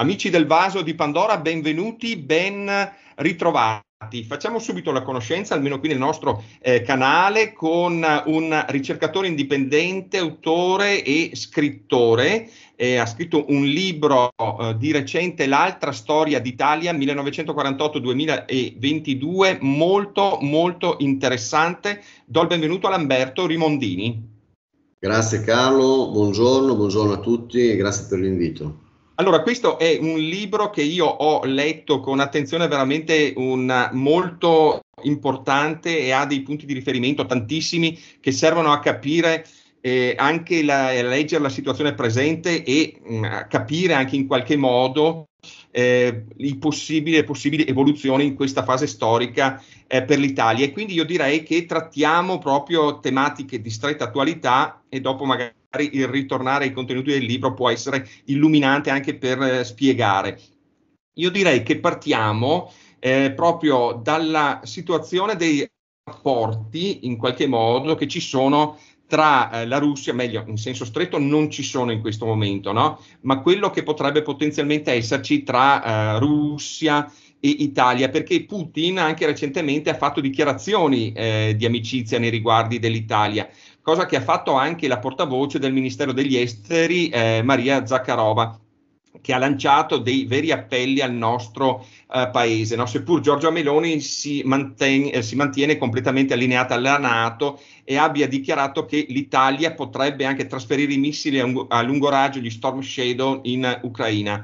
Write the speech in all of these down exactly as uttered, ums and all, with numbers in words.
Amici del Vaso di Pandora, benvenuti, ben ritrovati. Facciamo subito la conoscenza, almeno qui nel nostro eh, canale, con un ricercatore indipendente, autore e scrittore. Eh, ha scritto un libro eh, di recente, L'altra storia d'Italia, millenovecentoquarantotto duemilaventidue, molto molto interessante. Do il benvenuto a Lamberto Rimondini. Grazie Carlo, buongiorno, buongiorno a tutti e grazie per l'invito. Allora, questo è un libro che io ho letto con attenzione, veramente un, molto importante, e ha dei punti di riferimento tantissimi che servono a capire eh, anche la, a leggere la situazione presente e mh, a capire anche in qualche modo eh, i possibili, le possibili evoluzioni in questa fase storica eh, per l'Italia. E quindi io direi che trattiamo proprio tematiche di stretta attualità, e dopo magari il ritornare ai contenuti del libro può essere illuminante anche per eh, spiegare. Io direi che partiamo eh, proprio dalla situazione dei rapporti, in qualche modo, che ci sono tra eh, la Russia, meglio, in senso stretto non ci sono in questo momento, no? Ma quello che potrebbe potenzialmente esserci tra eh, Russia e Italia, perché Putin anche recentemente ha fatto dichiarazioni eh, di amicizia nei riguardi dell'Italia, cosa che ha fatto anche la portavoce del Ministero degli Esteri, eh, Maria Zakharova, che ha lanciato dei veri appelli al nostro eh, paese, no? Seppur Giorgia Meloni si, manten- eh, si mantiene completamente allineata alla NATO e abbia dichiarato che l'Italia potrebbe anche trasferire i missili a, un- a lungo raggio, gli Storm Shadow, in Ucraina.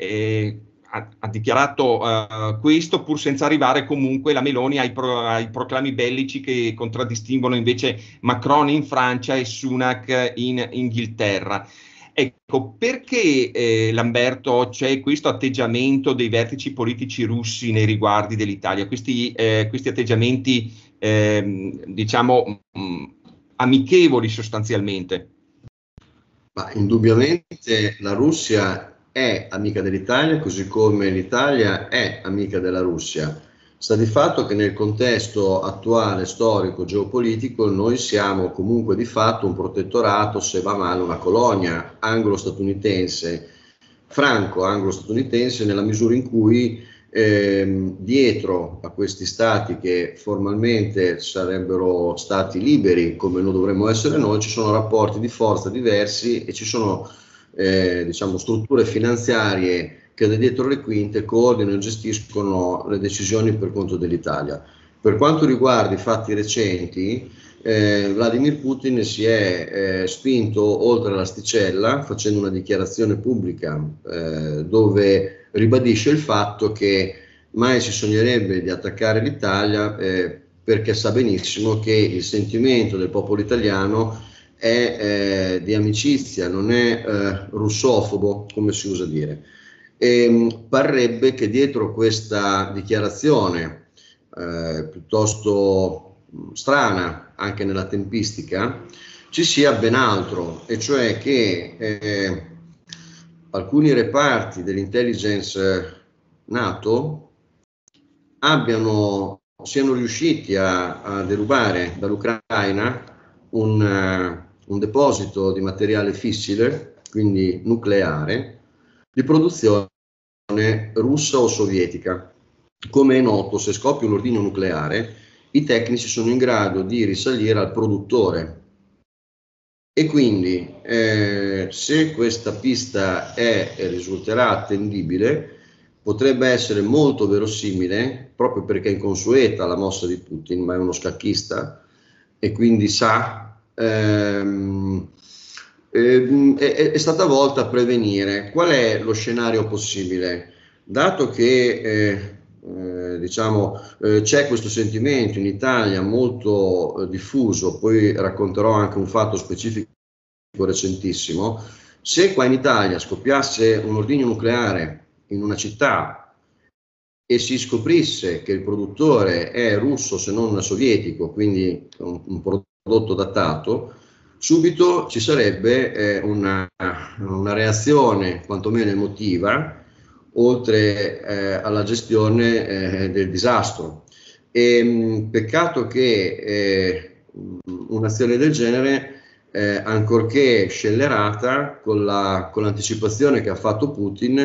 Eh, ha, ha dichiarato uh, questo, pur senza arrivare comunque la Meloni ai, pro, ai proclami bellici che contraddistinguono invece Macron in Francia e Sunak in Inghilterra. Ecco, perché eh, Lamberto c'è questo atteggiamento dei vertici politici russi nei riguardi dell'Italia, questi, eh, questi atteggiamenti eh, diciamo mh, amichevoli sostanzialmente? Ma indubbiamente la Russia è amica dell'Italia, così come l'Italia è amica della Russia. Sta di fatto che nel contesto attuale, storico, geopolitico, noi siamo comunque di fatto un protettorato, se va male una colonia anglo-statunitense, franco-anglo-statunitense, nella misura in cui ehm, dietro a questi stati che formalmente sarebbero stati liberi, come lo dovremmo essere noi, ci sono rapporti di forza diversi e ci sono eh, diciamo, strutture finanziarie che da dietro le quinte coordinano e gestiscono le decisioni per conto dell'Italia. Per quanto riguarda i fatti recenti, eh, Vladimir Putin si è eh, spinto oltre l'asticella facendo una dichiarazione pubblica eh, dove ribadisce il fatto che mai si sognerebbe di attaccare l'Italia eh, perché sa benissimo che il sentimento del popolo italiano è eh, di amicizia, non è eh, russofobo, come si usa dire. E parrebbe che dietro questa dichiarazione eh, piuttosto strana anche nella tempistica ci sia ben altro, e cioè che eh, alcuni reparti dell'intelligence NATO abbiano, siano riusciti a, a derubare dall'Ucraina un, uh, un deposito di materiale fissile, quindi nucleare, di produzione russa o sovietica. Come è noto, se scoppia un ordigno nucleare, i tecnici sono in grado di risalire al produttore. E quindi eh, se questa pista è e risulterà attendibile, potrebbe essere molto verosimile, proprio perché è inconsueta la mossa di Putin, ma è uno scacchista e quindi sa, ehm, ehm, è, è stata volta a prevenire. Qual è lo scenario possibile? Dato che eh, eh, diciamo, eh, c'è questo sentimento in Italia molto eh, diffuso, poi racconterò anche un fatto specifico recentissimo. Se qua in Italia scoppiasse un ordigno nucleare in una città e si scoprisse che il produttore è russo se non sovietico, quindi un, un prodotto datato, subito ci sarebbe eh, una, una reazione quantomeno emotiva, oltre eh, alla gestione eh, del disastro. E, mh, peccato che eh, un'azione del genere, eh, ancorché scellerata, con, la, con l'anticipazione che ha fatto Putin,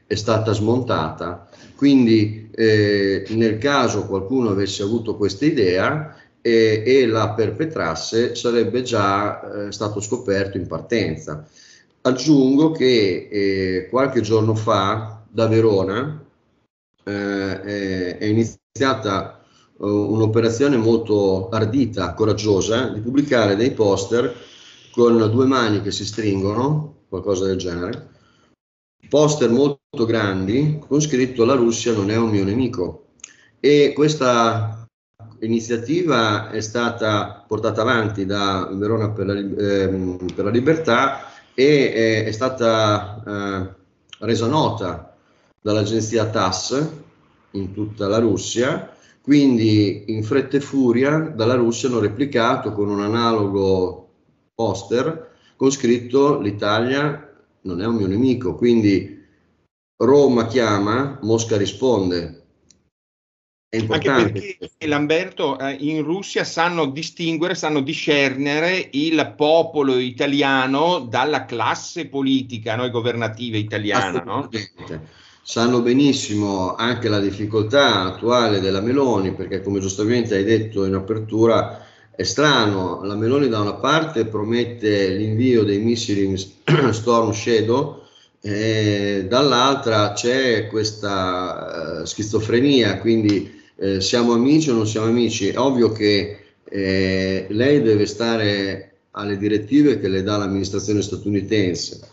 è stata smontata. Quindi eh, nel caso qualcuno avesse avuto questa idea e, e la perpetrasse, sarebbe già eh, stato scoperto in partenza. Aggiungo che eh, qualche giorno fa da Verona eh, è, è iniziata uh, un'operazione molto ardita, coraggiosa, di pubblicare dei poster con due mani che si stringono, qualcosa del genere, poster molto grandi con scritto "La Russia non è un mio nemico". E questa iniziativa è stata portata avanti da Verona per la, ehm, per la Libertà e è, è stata eh, resa nota dall'agenzia T A S S in tutta la Russia. Quindi in fretta e furia dalla Russia hanno replicato con un analogo poster con scritto "L'Italia non è un mio nemico". Quindi Roma chiama, Mosca risponde. È Anche importante. perché, Lamberto, eh, in Russia sanno distinguere, sanno discernere il popolo italiano dalla classe politica, no, e governativa italiana, no? Assolutamente. Sanno benissimo anche la difficoltà attuale della Meloni, perché come giustamente hai detto in apertura, è strano, la Meloni da una parte promette l'invio dei missili Storm Shadow, e dall'altra c'è questa uh, schizofrenia, quindi eh, siamo amici o non siamo amici. È ovvio che eh, lei deve stare alle direttive che le dà l'amministrazione statunitense.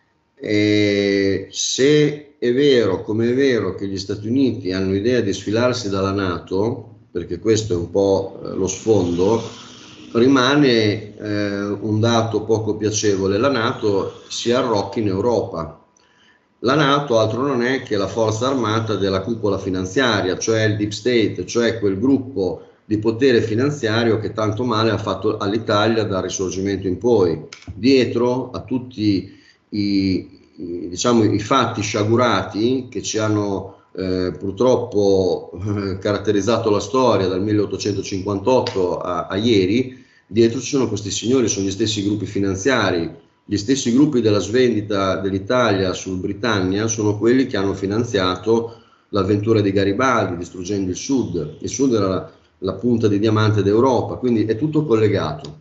E se è vero, come è vero, che gli Stati Uniti hanno idea di sfilarsi dalla NATO, perché questo è un po' eh, lo sfondo, rimane eh, un dato poco piacevole: la NATO si arrocca in Europa. La NATO altro non è che la forza armata della cupola finanziaria, cioè il Deep State, cioè quel gruppo di potere finanziario che tanto male ha fatto all'Italia dal Risorgimento in poi. Dietro a tutti i, i, diciamo, i fatti sciagurati che ci hanno eh, purtroppo eh, caratterizzato la storia dal milleottocentocinquantotto a, a ieri, dietro ci sono questi signori, sono gli stessi gruppi finanziari. Gli stessi gruppi della svendita dell'Italia sul Britannia sono quelli che hanno finanziato l'avventura di Garibaldi, distruggendo il Sud. Il Sud era la, la punta di diamante d'Europa, quindi è tutto collegato.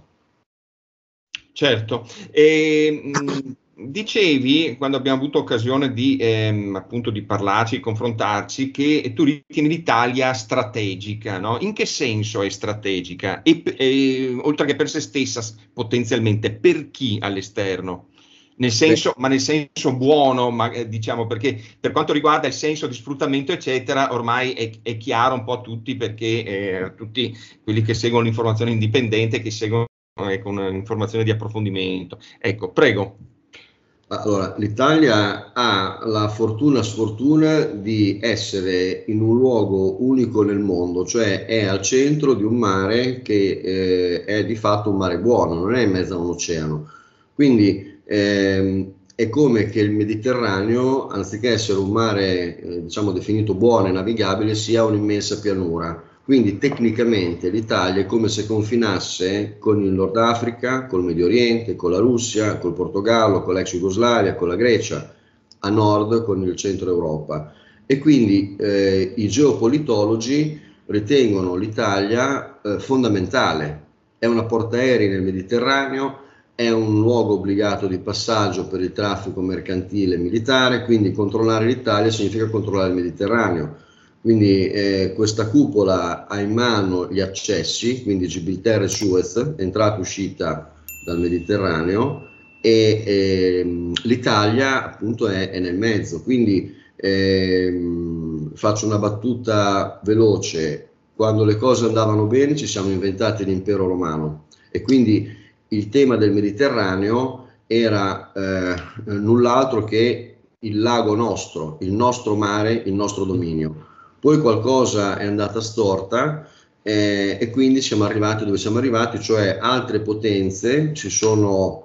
Certo. E, mh, dicevi, quando abbiamo avuto occasione di, ehm, appunto, di parlarci, confrontarci, che tu ritieni l'Italia strategica, no? In che senso è strategica? E, e, oltre che per se stessa, potenzialmente, per chi all'esterno? Nel senso, ma nel senso buono, ma, eh, diciamo, perché per quanto riguarda il senso di sfruttamento, eccetera, ormai è, è chiaro un po' a tutti, perché eh, tutti quelli che seguono l'informazione indipendente, che seguono con un'informazione di approfondimento. Ecco, prego. Allora, l'Italia ha la fortuna sfortuna di essere in un luogo unico nel mondo, cioè è al centro di un mare che eh, è di fatto un mare buono, non è in mezzo a un oceano. Quindi ehm, è come che il Mediterraneo, anziché essere un mare eh, diciamo definito buono e navigabile, sia un'immensa pianura. Quindi tecnicamente l'Italia è come se confinasse con il Nord Africa, col Medio Oriente, con la Russia, col Portogallo, con l'ex Jugoslavia, con la Grecia, a nord con il centro Europa. E quindi eh, i geopolitologi ritengono l'Italia eh, fondamentale. È una portaerei nel Mediterraneo, è un luogo obbligato di passaggio per il traffico mercantile e militare, quindi controllare l'Italia significa controllare il Mediterraneo. Quindi eh, questa cupola ha in mano gli accessi, quindi Gibilterra e Suez, entrata e uscita dal Mediterraneo, e eh, l'Italia appunto è, è nel mezzo. Quindi eh, faccio una battuta veloce: quando le cose andavano bene ci siamo inventati l'impero romano, e quindi il tema del Mediterraneo era eh, null'altro che il lago nostro, il nostro mare, il nostro dominio. Poi qualcosa è andata storta eh, e quindi siamo arrivati dove siamo arrivati, cioè altre potenze ci sono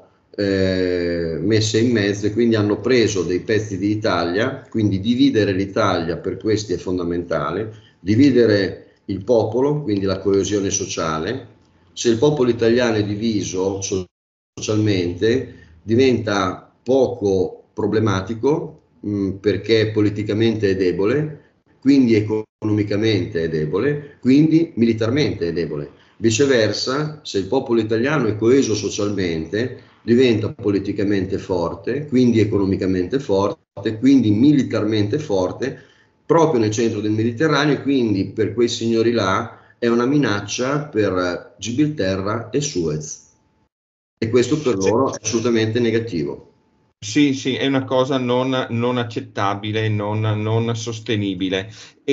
eh, messe in mezzo e quindi hanno preso dei pezzi di Italia. Quindi dividere l'Italia per questi è fondamentale, dividere il popolo, quindi la coesione sociale. Se il popolo italiano è diviso socialmente diventa poco problematico mh, perché politicamente è debole, quindi economicamente è debole, quindi militarmente è debole. Viceversa, se il popolo italiano è coeso socialmente, diventa politicamente forte, quindi economicamente forte, quindi militarmente forte, proprio nel centro del Mediterraneo, e quindi per quei signori là è una minaccia per Gibilterra e Suez. E questo per loro è assolutamente negativo. Sì, sì, è una cosa non, non accettabile, non, non sostenibile.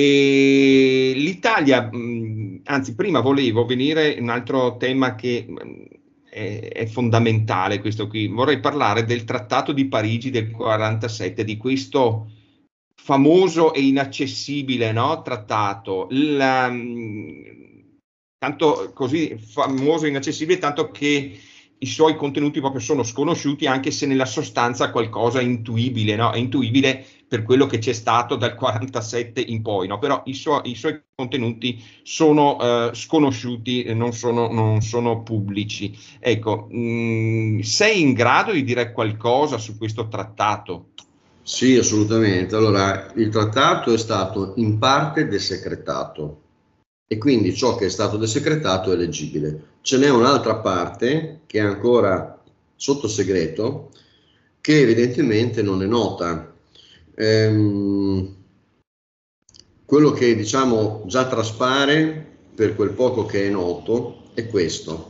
E l'Italia, mh, anzi, prima volevo venire un altro tema che mh, è, è fondamentale, questo qui. Vorrei parlare del Trattato di Parigi del quarantasette, di questo famoso e inaccessibile, no, trattato. La, mh, tanto così famoso e inaccessibile, tanto che i suoi contenuti proprio sono sconosciuti, anche se nella sostanza qualcosa è intuibile, no? È intuibile per quello che c'è stato dal quarantasette in poi, no? Però i, suo, i suoi contenuti sono eh, sconosciuti, non sono, non sono pubblici. Ecco, mh, sei in grado di dire qualcosa su questo trattato? Sì, assolutamente. Allora, il trattato è stato in parte desecretato e quindi ciò che è stato desecretato è leggibile. Ce n'è un'altra parte che è ancora sotto segreto, che evidentemente non è nota. Ehm, quello che diciamo già traspare per quel poco che è noto è questo.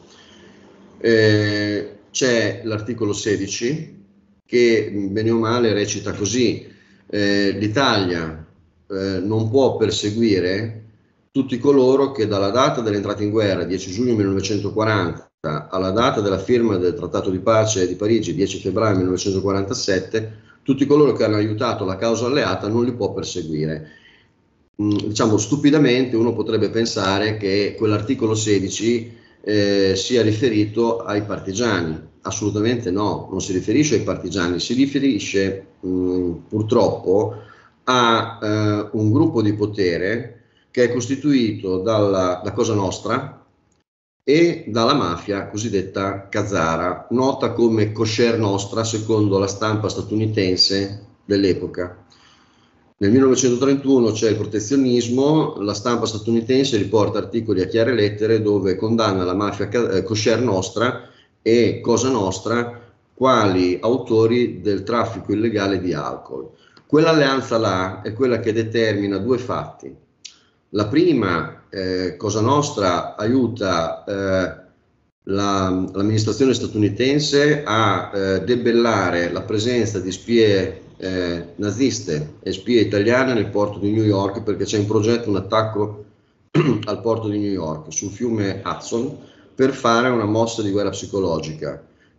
Eh, c'è l'articolo sedici che bene o male recita così: eh, l'Italia eh, non può perseguire tutti coloro che dalla data dell'entrata in guerra, dieci giugno millenovecentoquaranta, alla data della firma del Trattato di pace di Parigi, dieci febbraio millenovecentoquarantasette, tutti coloro che hanno aiutato la causa alleata non li può perseguire. Mm, diciamo stupidamente uno potrebbe pensare che quell'articolo sedici eh, sia riferito ai partigiani. Assolutamente no, non si riferisce ai partigiani, si riferisce mh, purtroppo a eh, un gruppo di potere che è costituito dalla, da Cosa Nostra e dalla mafia cosiddetta Kazara, nota come Kosher Nostra secondo la stampa statunitense dell'epoca. Nel millenovecentotrentuno c'è il protezionismo, la stampa statunitense riporta articoli a chiare lettere dove condanna la mafia eh, Kosher Nostra e Cosa Nostra quali autori del traffico illegale di alcol. Quell'alleanza là è quella che determina due fatti. La prima, eh, Cosa Nostra aiuta eh, la, l'amministrazione statunitense a eh, debellare la presenza di spie eh, naziste e spie italiane nel porto di New York, perché c'è in progetto un attacco al porto di New York sul fiume Hudson per fare una mossa di guerra psicologica.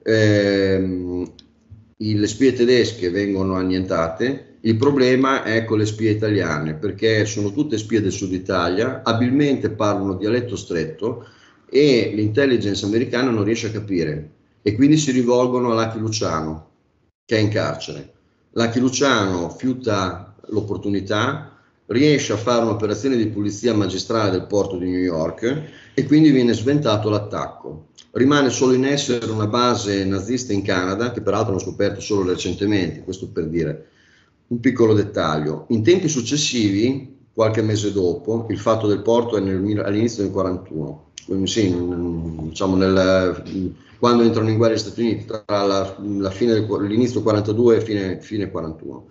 Eh, le spie tedesche vengono annientate, il problema è con le spie italiane, perché sono tutte spie del sud Italia, abilmente parlano dialetto stretto e l'intelligence americana non riesce a capire, e quindi si rivolgono a Lucky Luciano, che è in carcere. Lucky Luciano fiuta l'opportunità, riesce a fare un'operazione di pulizia magistrale del porto di New York e quindi viene sventato l'attacco. Rimane solo in essere una base nazista in Canada, che peraltro hanno scoperto solo recentemente, questo per dire un piccolo dettaglio. In tempi successivi, qualche mese dopo, il fatto del porto è nel, all'inizio del quarantuno, sì, diciamo nel, quando entrano in guerra gli Stati Uniti, tra la, la fine del, l'inizio quarantadue e fine, fine quarantuno.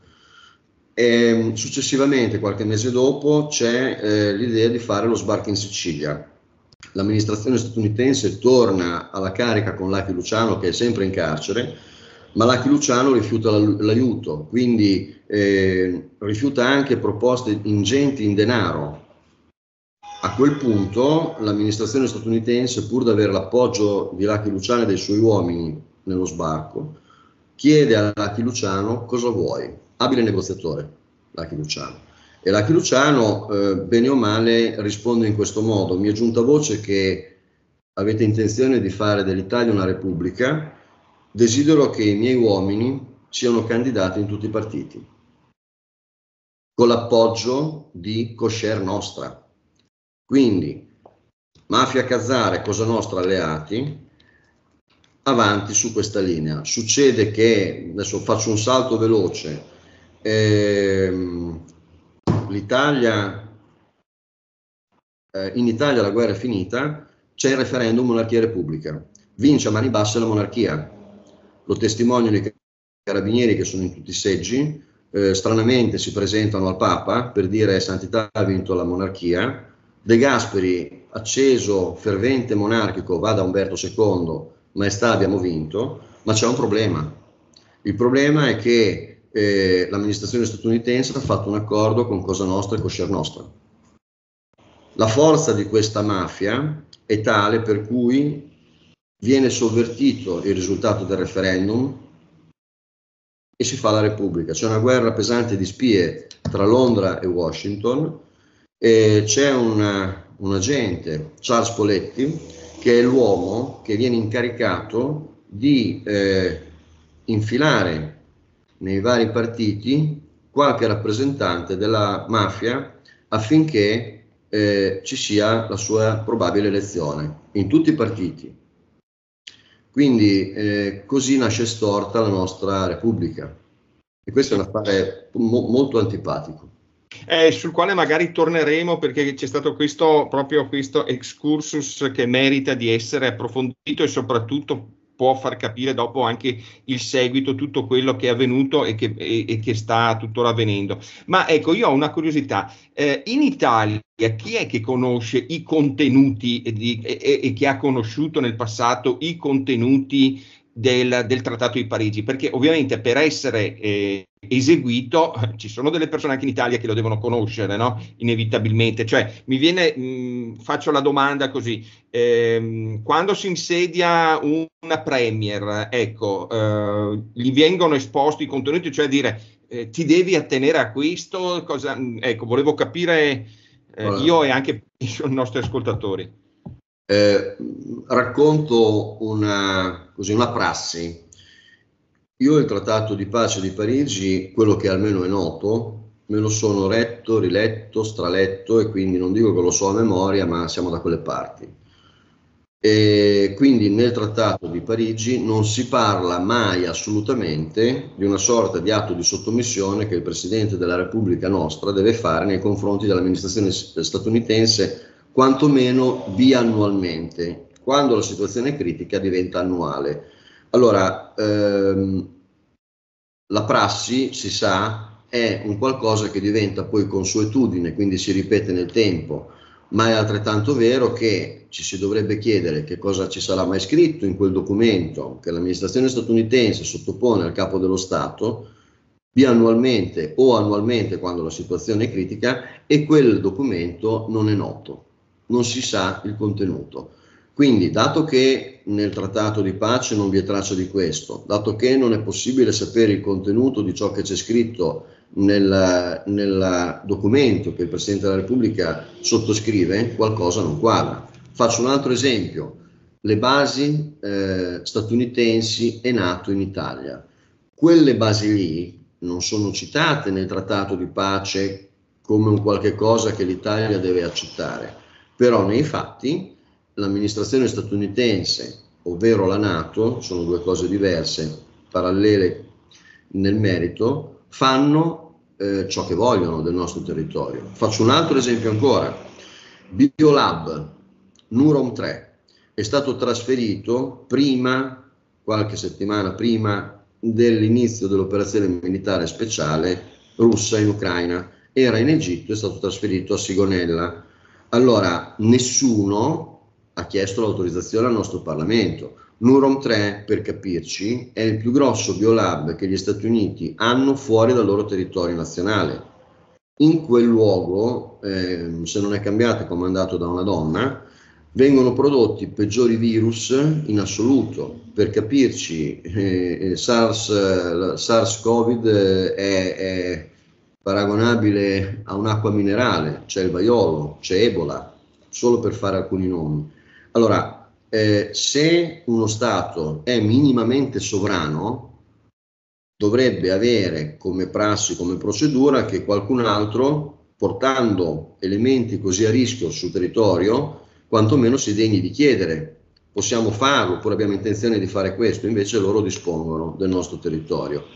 E, successivamente, qualche mese dopo, c'è eh, l'idea di fare lo sbarco in Sicilia. L'amministrazione statunitense torna alla carica con Lucky Luciano, che è sempre in carcere, ma Lucky Luciano rifiuta l'aiuto, quindi eh, rifiuta anche proposte ingenti in denaro. A quel punto l'amministrazione statunitense, pur di avere l'appoggio di Lucky Luciano e dei suoi uomini nello sbarco, chiede a Lucky Luciano: cosa vuoi? Abile negoziatore, Lucky Luciano. E Lucky Luciano, eh, bene o male, risponde in questo modo: mi è giunta voce che avete intenzione di fare dell'Italia una repubblica, desidero che i miei uomini siano candidati in tutti i partiti, con l'appoggio di Kosher Nostra. Quindi, mafia Kazara e Cosa Nostra alleati, avanti su questa linea. Succede che, adesso faccio un salto veloce, ehm, l'Italia, eh, in Italia la guerra è finita, c'è il referendum monarchia-repubblica, vince a mani basse la monarchia, lo testimoniano i carabinieri che sono in tutti i seggi, eh, stranamente si presentano al Papa per dire Santità ha vinto la monarchia, De Gasperi, acceso, fervente monarchico, va da Umberto secondo, Maestà abbiamo vinto, ma c'è un problema. Il problema è che eh, l'amministrazione statunitense ha fatto un accordo con Cosa Nostra e Kosher Nostra. La forza di questa mafia è tale per cui viene sovvertito il risultato del referendum e si fa la Repubblica. C'è una guerra pesante di spie tra Londra e Washington e c'è una, un agente, Charles Poletti, che è l'uomo che viene incaricato di eh, infilare nei vari partiti qualche rappresentante della mafia affinché eh, ci sia la sua probabile elezione in tutti i partiti. Quindi eh, così nasce storta la nostra Repubblica e questo è un affare mo- molto antipatico. Eh, sul quale magari torneremo perché c'è stato questo proprio questo excursus che merita di essere approfondito e soprattutto può far capire dopo anche il seguito, tutto quello che è avvenuto e che, e, e che sta tuttora avvenendo. Ma ecco, io ho una curiosità. Eh, in Italia chi è che conosce i contenuti di, e, e che ha conosciuto nel passato i contenuti del, del Trattato di Parigi? Perché ovviamente per essere eh, eseguito ci sono delle persone anche in Italia che lo devono conoscere, no? Inevitabilmente. Cioè, mi viene, mh, faccio la domanda così, ehm, quando si insedia un, una premier, ecco, eh, gli vengono esposti i contenuti, cioè dire eh, ti devi attenere a questo, cosa, ecco, volevo capire eh, Allora, io e anche i nostri ascoltatori. Eh, racconto una, così, una prassi. Io il Trattato di pace di Parigi, quello che almeno è noto, me lo sono letto, riletto, straletto e quindi non dico che lo so a memoria, ma siamo da quelle parti. E quindi nel Trattato di Parigi non si parla mai assolutamente di una sorta di atto di sottomissione che il Presidente della Repubblica nostra deve fare nei confronti dell'amministrazione statunitense quantomeno biannualmente, quando la situazione critica diventa annuale. Allora, ehm, la prassi, si sa, è un qualcosa che diventa poi consuetudine, quindi si ripete nel tempo, ma è altrettanto vero che ci si dovrebbe chiedere che cosa ci sarà mai scritto in quel documento che l'amministrazione statunitense sottopone al capo dello Stato biannualmente o annualmente quando la situazione è critica e quel documento non è noto. Non si sa il contenuto. Quindi, dato che nel Trattato di pace non vi è traccia di questo, dato che non è possibile sapere il contenuto di ciò che c'è scritto nel, nel documento che il Presidente della Repubblica sottoscrive, qualcosa non quadra. Faccio un altro esempio. Le basi eh, statunitensi e NATO in Italia. Quelle basi lì non sono citate nel Trattato di pace come un qualche cosa che l'Italia deve accettare. Però nei fatti l'amministrazione statunitense, ovvero la NATO, sono due cose diverse, parallele nel merito, fanno eh, ciò che vogliono del nostro territorio. Faccio un altro esempio ancora. Biolab, Nurom tre, è stato trasferito prima, qualche settimana prima dell'inizio dell'operazione militare speciale russa in Ucraina. Era in Egitto, è stato trasferito a Sigonella. Allora, nessuno ha chiesto l'autorizzazione al nostro Parlamento. Nurom tre, per capirci, è il più grosso biolab che gli Stati Uniti hanno fuori dal loro territorio nazionale. In quel luogo, eh, se non è cambiato è comandato da una donna, vengono prodotti i peggiori virus in assoluto. Per capirci, eh, SARS, SARS-CoV è, è paragonabile a un'acqua minerale, c'è il vaiolo, c'è Ebola, solo per fare alcuni nomi. Allora, eh, se uno Stato è minimamente sovrano, dovrebbe avere come prassi, come procedura, che qualcun altro, portando elementi così a rischio sul territorio, quantomeno si degni di chiedere: possiamo farlo oppure abbiamo intenzione di fare questo? Invece loro dispongono del nostro territorio.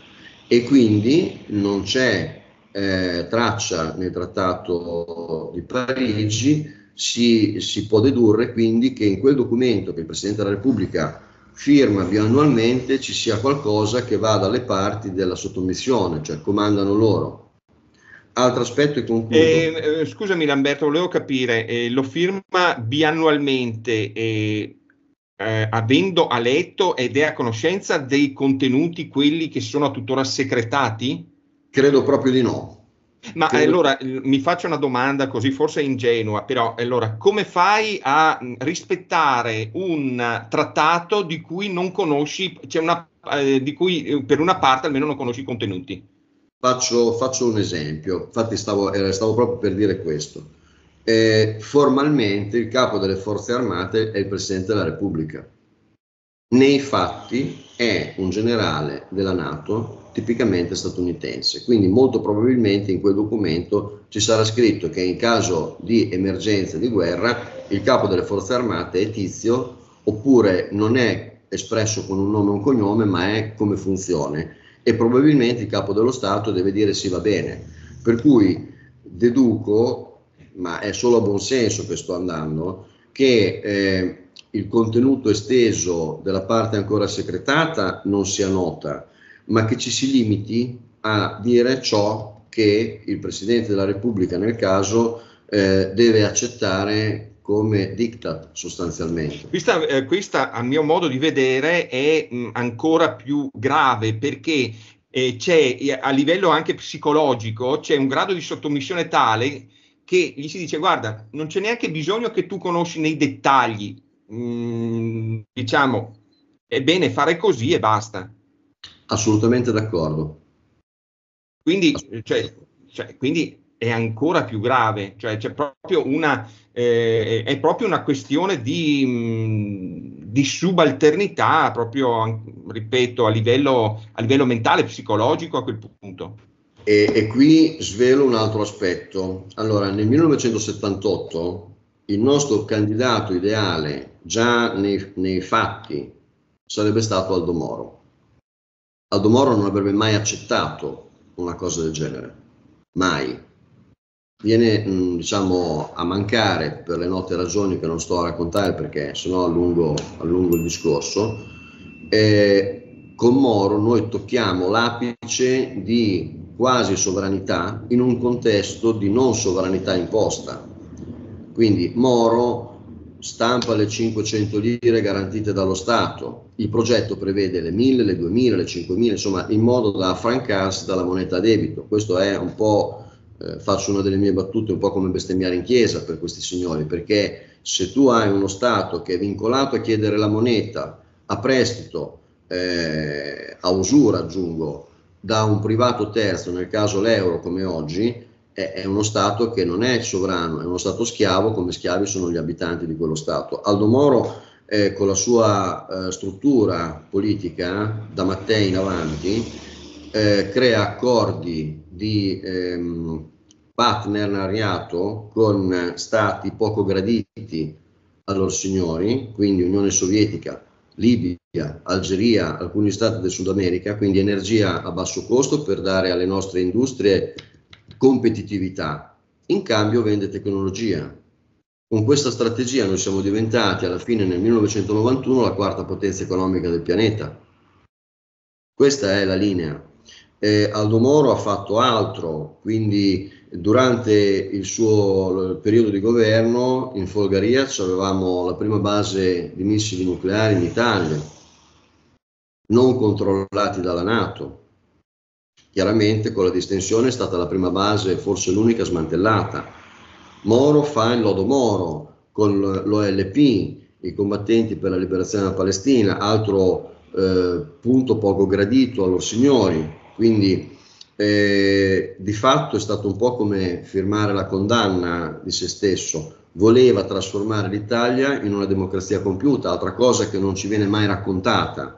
e quindi non c'è eh, traccia nel Trattato di Parigi. Si, si può dedurre quindi che in quel documento che il Presidente della Repubblica firma biannualmente ci sia qualcosa che va dalle parti della sottomissione, cioè comandano loro. Altro aspetto e concludo. Eh, eh, scusami Lamberto, volevo capire, eh, lo firma biannualmente eh, eh, avendo a letto ed è a conoscenza dei contenuti, quelli che sono tuttora segretati? Credo proprio di no. Ma Credo... allora mi faccio una domanda così forse ingenua, però allora come fai a rispettare un trattato di cui non conosci, cioè una, eh, di cui per una parte almeno non conosci i contenuti? Faccio, faccio un esempio, infatti stavo, eh, stavo proprio per dire questo. Eh, formalmente il capo delle forze armate è il Presidente della Repubblica. Nei fatti è un generale della NATO tipicamente statunitense, quindi molto probabilmente in quel documento ci sarà scritto che in caso di emergenza, di guerra, il capo delle forze armate è Tizio, oppure non è espresso con un nome e un cognome, ma è come funzione, e probabilmente il capo dello Stato deve dire sì, va bene. Per cui deduco, ma è solo a buon senso che sto andando, che eh, il contenuto esteso della parte ancora segretata non sia nota, ma che ci si limiti a dire ciò che il Presidente della Repubblica nel caso eh, deve accettare come diktat sostanzialmente. Questa, eh, questa a mio modo di vedere è mh, ancora più grave, perché eh, c'è a livello anche psicologico c'è un grado di sottomissione tale che gli si dice guarda, non c'è neanche bisogno che tu conosci nei dettagli, mh, diciamo è bene fare così e basta. Assolutamente d'accordo. Quindi, cioè, cioè, quindi è ancora più grave, cioè c'è proprio una, eh, è proprio una questione di, mh, di subalternità, proprio, ripeto, a livello, a livello mentale, psicologico a quel punto. E, e qui svelo un altro aspetto. Allora, nel millenovecentosettantotto il nostro candidato ideale, già nei, nei fatti, sarebbe stato Aldo Moro. Aldo Moro non avrebbe mai accettato una cosa del genere, mai. Viene, mh, diciamo, a mancare per le note ragioni che non sto a raccontare perché sennò allungo, allungo il discorso. E con Moro noi tocchiamo l'apice di quasi sovranità in un contesto di non sovranità imposta. Quindi Moro stampa le cinquecento lire garantite dallo Stato, il progetto prevede le mille, le duemila, le cinquemila, insomma in modo da affrancarsi dalla moneta a debito. Questo è un po', eh, faccio una delle mie battute, un po' come bestemmiare in chiesa per questi signori, perché se tu hai uno Stato che è vincolato a chiedere la moneta a prestito, eh, a usura aggiungo, da un privato terzo, nel caso l'euro come oggi, è uno Stato che non è sovrano, è uno Stato schiavo, come schiavi sono gli abitanti di quello Stato. Aldo Moro, eh, con la sua eh, struttura politica, da Mattei in avanti, eh, crea accordi di ehm, partneriato con stati poco graditi a loro signori, quindi Unione Sovietica, Libia, Algeria, alcuni stati del Sud America, quindi energia a basso costo per dare alle nostre industrie competitività, in cambio vende tecnologia. Con questa strategia noi siamo diventati alla fine nel millenovecentonovantuno la quarta potenza economica del pianeta. Questa è la linea. Eh, Aldo Moro ha fatto altro, quindi durante il suo periodo di governo in Folgaria avevamo la prima base di missili nucleari in Italia, non controllati dalla NATO. Chiaramente con la distensione è stata la prima base, forse l'unica smantellata. Moro fa il lodo Moro con l'O L P, i combattenti per la liberazione della Palestina, altro eh, punto poco gradito a loro signori. Quindi eh, di fatto è stato un po' come firmare la condanna di se stesso. Voleva trasformare l'Italia in una democrazia compiuta, altra cosa che non ci viene mai raccontata.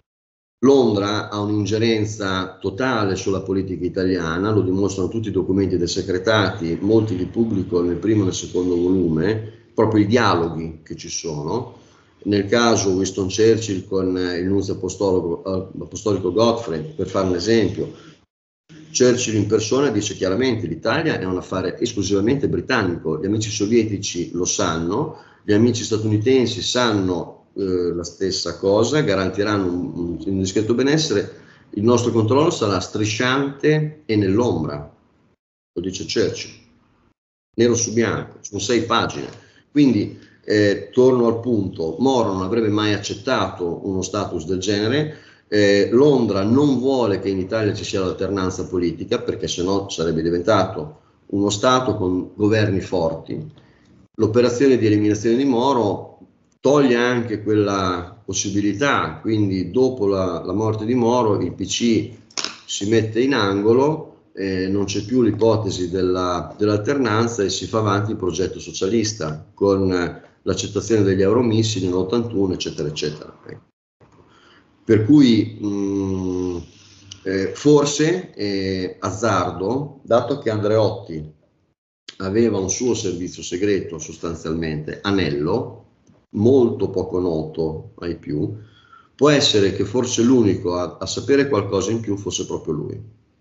Londra ha un'ingerenza totale sulla politica italiana, lo dimostrano tutti i documenti desecretati, molti li pubblico nel primo e nel secondo volume, proprio i dialoghi che ci sono, nel caso Winston Churchill con il nunzio apostolico, apostolico Godfrey, per fare un esempio. Churchill in persona dice chiaramente: l'Italia è un affare esclusivamente britannico, gli amici sovietici lo sanno, gli amici statunitensi sanno eh, la stessa cosa, garantiranno un, un discreto benessere, il nostro controllo sarà strisciante e nell'ombra, lo dice Churchill, nero su bianco, sono sei pagine. Quindi eh, torno al punto, Moro non avrebbe mai accettato uno status del genere. Eh, Londra non vuole che in Italia ci sia l'alternanza politica, perché sennò sarebbe diventato uno Stato con governi forti. L'operazione di eliminazione di Moro toglie anche quella possibilità, quindi dopo la, la morte di Moro il P C si mette in angolo, eh, non c'è più l'ipotesi della, dell'alternanza e si fa avanti il progetto socialista con eh, l'accettazione degli euromissili nell'ottantuno, eccetera, eccetera. Per cui mh, eh, forse eh, azzardo, dato che Andreotti aveva un suo servizio segreto sostanzialmente, Anello, molto poco noto ai più, può essere che forse l'unico a, a sapere qualcosa in più fosse proprio lui.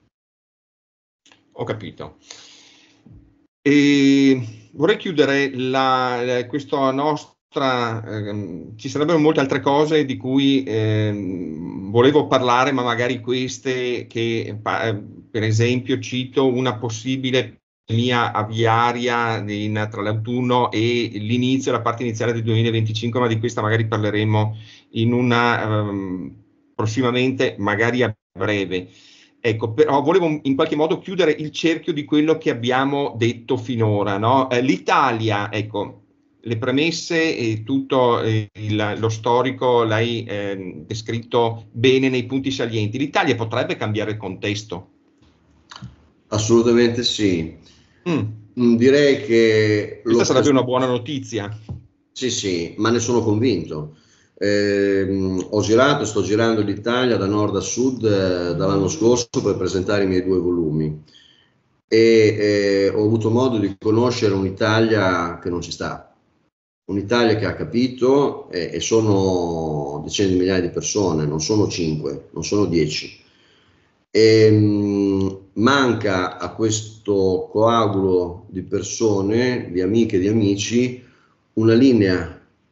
Ho capito. E vorrei chiudere la, questa nostra... Eh, ci sarebbero molte altre cose di cui eh, volevo parlare, ma magari queste che, per esempio, cito una possibile mia aviaria in, tra l'autunno e l'inizio, la parte iniziale del duemilaventicinque, ma di questa magari parleremo in una um, prossimamente, magari a breve. Ecco, però volevo in qualche modo chiudere il cerchio di quello che abbiamo detto finora, no? Eh, L'Italia, ecco, le premesse e tutto eh, il, lo storico l'hai eh, descritto bene nei punti salienti. L'Italia potrebbe cambiare il contesto? Assolutamente sì. Mm. Direi che... Questa sarebbe una buona notizia. Sì, sì, ma ne sono convinto. Eh, ho girato e sto girando l'Italia da nord a sud eh, dall'anno scorso per presentare i miei due volumi e eh, ho avuto modo di conoscere un'Italia che non ci sta, un'Italia che ha capito eh, e sono decine di migliaia di persone, non sono cinque, non sono dieci. E, mh, manca a questo coagulo di persone, di amiche e di amici, una linea.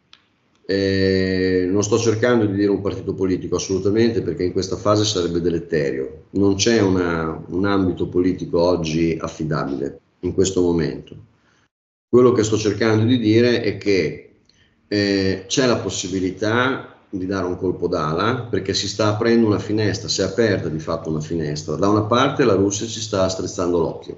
Eh, non sto cercando di dire un partito politico assolutamente, perché in questa fase sarebbe deleterio. Non c'è una, un ambito politico oggi affidabile in questo momento. Quello che sto cercando di dire è che eh, c'è la possibilità di dare un colpo d'ala, perché si sta aprendo una finestra, si è aperta di fatto una finestra. Da una parte la Russia ci sta strizzando l'occhio,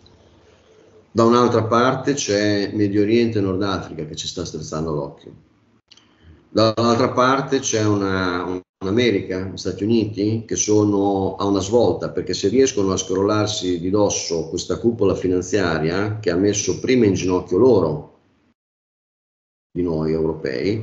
da un'altra parte c'è Medio Oriente e Nord Africa che ci sta strizzando l'occhio. Dall'altra parte c'è una, un'America, gli Stati Uniti, che sono a una svolta, perché se riescono a scrollarsi di dosso questa cupola finanziaria che ha messo prima in ginocchio loro, di noi europei,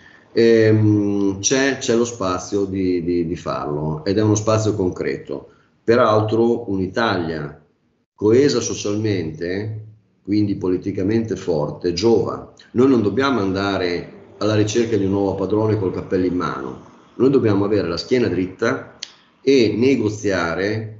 ehm, c'è, c'è lo spazio di, di, di farlo, ed è uno spazio concreto. Peraltro un'Italia coesa socialmente, quindi politicamente forte, giova. Noi non dobbiamo andare alla ricerca di un nuovo padrone col cappello in mano, noi dobbiamo avere la schiena dritta e negoziare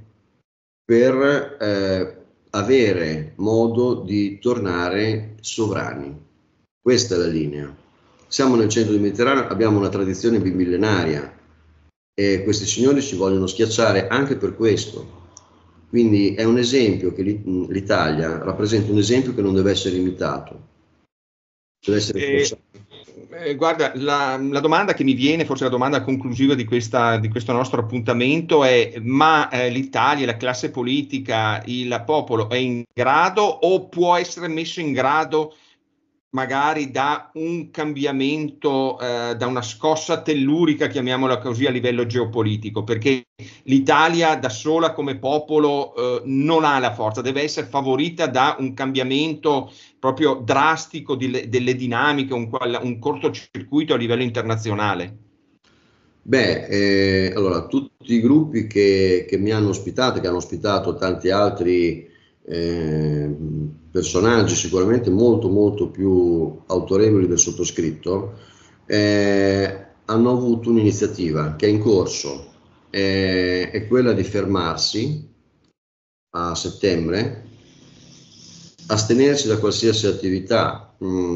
per eh, avere modo di tornare sovrani. Questa è la linea. Siamo nel centro del Mediterraneo, abbiamo una tradizione bimillenaria e questi signori ci vogliono schiacciare anche per questo. Quindi è un esempio che l'Italia rappresenta, un esempio che non deve essere imitato, deve essere eh, eh, guarda, la, la domanda che mi viene, forse la domanda conclusiva di, questa, di questo nostro appuntamento è: ma eh, l'Italia, la classe politica, il popolo è in grado o può essere messo in grado magari da un cambiamento, eh, da una scossa tellurica, chiamiamola così, a livello geopolitico? Perché l'Italia da sola come popolo eh, non ha la forza, deve essere favorita da un cambiamento proprio drastico di, delle dinamiche, un, un cortocircuito a livello internazionale. Beh, eh, allora, tutti i gruppi che, che mi hanno ospitato, che hanno ospitato tanti altri eh, personaggi sicuramente molto molto più autorevoli del sottoscritto, eh, hanno avuto un'iniziativa che è in corso, eh, è quella di fermarsi a settembre, astenersi da qualsiasi attività.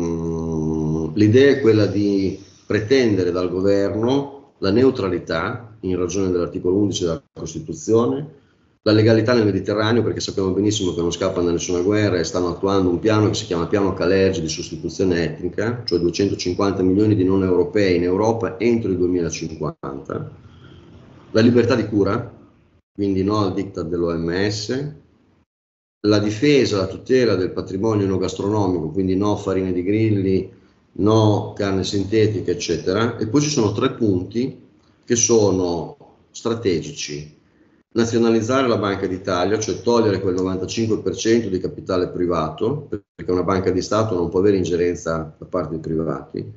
Mm, l'idea è quella di pretendere dal governo la neutralità in ragione dell'articolo undici della Costituzione, la legalità nel Mediterraneo, perché sappiamo benissimo che non scappano da nessuna guerra e stanno attuando un piano che si chiama piano Calergi di sostituzione etnica, cioè duecentocinquanta milioni di non europei in Europa entro il duemilacinquanta, la libertà di cura, quindi no al diktat dell'O M S, la difesa, la tutela del patrimonio enogastronomico, quindi no farine di grilli, no carne sintetica, eccetera. E poi ci sono tre punti che sono strategici: nazionalizzare la Banca d'Italia, cioè togliere quel novantacinque per cento di capitale privato, perché una banca di Stato non può avere ingerenza da parte dei privati.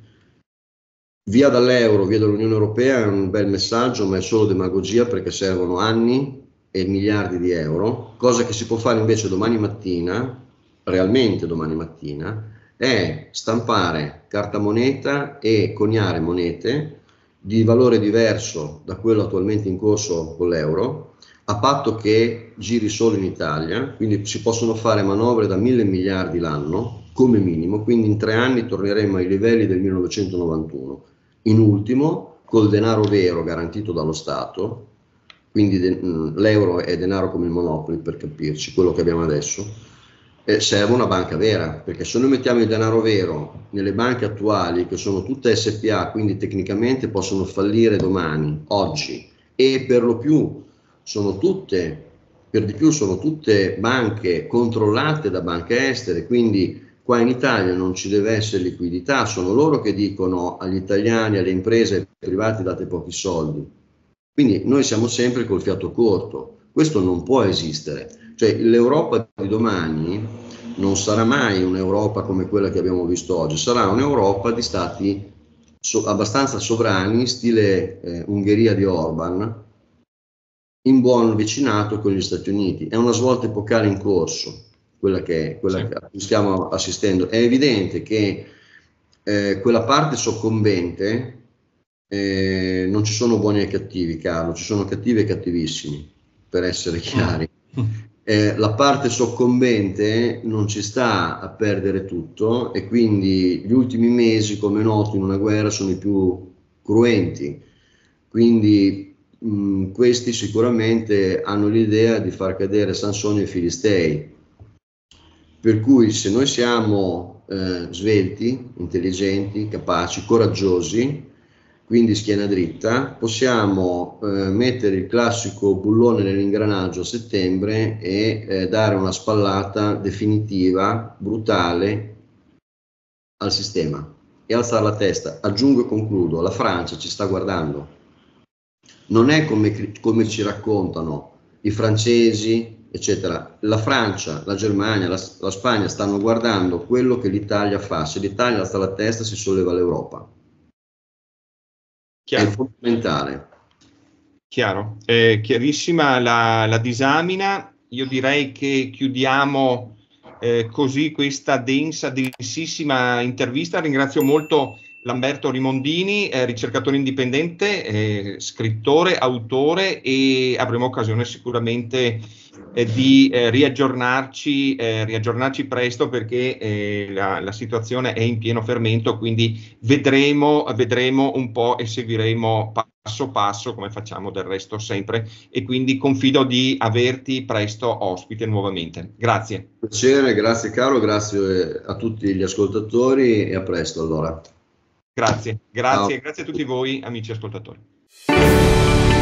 Via dall'euro, via dall'Unione Europea è un bel messaggio, ma è solo demagogia, perché servono anni e miliardi di euro. Cosa che si può fare invece domani mattina, realmente domani mattina, è stampare carta moneta e coniare monete di valore diverso da quello attualmente in corso con l'euro, a patto che giri solo in Italia. Quindi si possono fare manovre da mille miliardi l'anno come minimo, quindi in tre anni torneremo ai livelli del millenovecentonovantuno. In ultimo, col denaro vero garantito dallo Stato, quindi de- l'euro è denaro come il Monopoli, per capirci, quello che abbiamo adesso, eh, serve una banca vera, perché se noi mettiamo il denaro vero nelle banche attuali, che sono tutte S P A, quindi tecnicamente possono fallire domani, oggi, e per lo più sono tutte, per di più sono tutte banche controllate da banche estere, quindi qua in Italia non ci deve essere liquidità, sono loro che dicono agli italiani, alle imprese, ai privati: date pochi soldi. Quindi noi siamo sempre col fiato corto, questo non può esistere. Cioè l'Europa di domani non sarà mai un'Europa come quella che abbiamo visto oggi, sarà un'Europa di stati so- abbastanza sovrani, stile eh, Ungheria di Orban, in buon vicinato con gli Stati Uniti. È una svolta epocale in corso, quella che, quella sì. a cui stiamo assistendo. È evidente che eh, quella parte soccombente, eh, non ci sono buoni e cattivi, Carlo, ci sono cattivi e cattivissimi, per essere chiari. Eh, la parte soccombente non ci sta a perdere tutto, e quindi gli ultimi mesi, come è noto, in una guerra sono i più cruenti. Quindi mh, questi sicuramente hanno l'idea di far cadere Sansone e i Filistei. Per cui se noi siamo eh, svelti, intelligenti, capaci, coraggiosi, quindi schiena dritta, possiamo eh, mettere il classico bullone nell'ingranaggio a settembre e eh, dare una spallata definitiva, brutale al sistema e alzare la testa. Aggiungo e concludo: la Francia ci sta guardando. Non è come, come ci raccontano i francesi, eccetera. La Francia, la Germania, la, la Spagna stanno guardando quello che l'Italia fa. Se l'Italia alza la testa, si solleva l'Europa. Chiaro. È fondamentale. Chiaro, eh, chiarissima la, la disamina. Io direi che chiudiamo eh, così questa densa, densissima intervista. Ringrazio molto Lamberto Rimondini, eh, ricercatore indipendente, eh, scrittore, autore, e avremo occasione sicuramente eh, di eh, riaggiornarci, eh, riaggiornarci presto, perché eh, la, la situazione è in pieno fermento, quindi vedremo, vedremo un po' e seguiremo passo passo, come facciamo del resto sempre, e quindi confido di averti presto ospite nuovamente. Grazie. Piacere, grazie Carlo, grazie a tutti gli ascoltatori e a presto allora. Grazie, grazie, grazie a tutti voi amici ascoltatori.